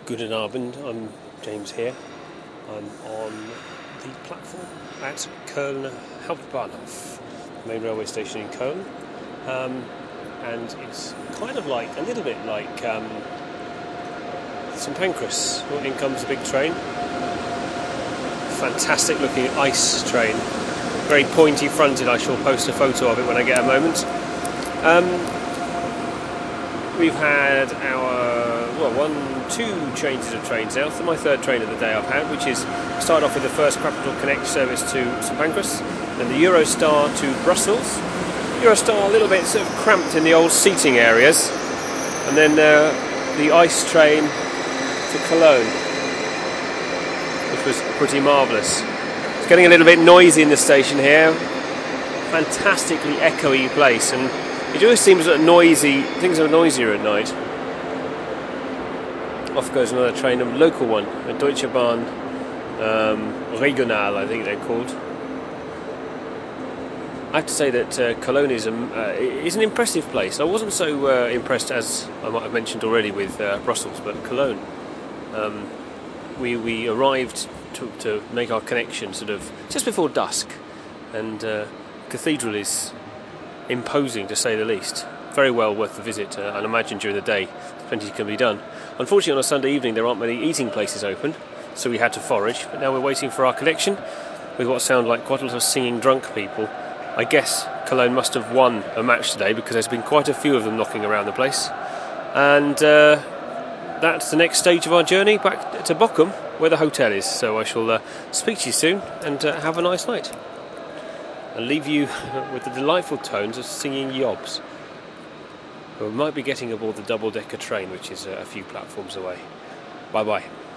Guten Abend, I'm James here. I'm on the platform at Köln Hauptbahnhof, main railway station in Köln. And it's kind of like, a little bit like St Pancras. Well, in comes a big train. Fantastic looking ice train. Very pointy fronted. I shall post a photo of it when I get a moment. We've had two changes of trains now. So my third train of the day I've had, which is started off with the first Capital Connect service to St Pancras, then the Eurostar to Brussels. Eurostar a little bit sort of cramped in the old seating areas, and then the ice train to Cologne, which was pretty marvellous. It's getting a little bit noisy in the station here. Fantastically echoey place, and it always seems that things are noisier at night. Off goes another train, a local one, a Deutsche Bahn Regional, I think they're called. I have to say that Cologne is an impressive place. I wasn't so impressed, as I might have mentioned already, with Brussels, but Cologne. We arrived to make our connection sort of just before dusk, and cathedral is imposing, to say the least. Very well worth the visit. I'd imagine during the day plenty can be done. Unfortunately, on a Sunday evening there aren't many eating places open, so we had to forage. But now we're waiting for our connection with what sound like quite a lot of singing drunk people. I guess Cologne must have won a match today, because there's been quite a few of them knocking around the place. And that's the next stage of our journey back to Bochum, where the hotel is. So I shall speak to you soon, and have a nice night. And leave you with the delightful tones of singing yobs. We might be getting aboard the double-decker train, which is a few platforms away. Bye-bye.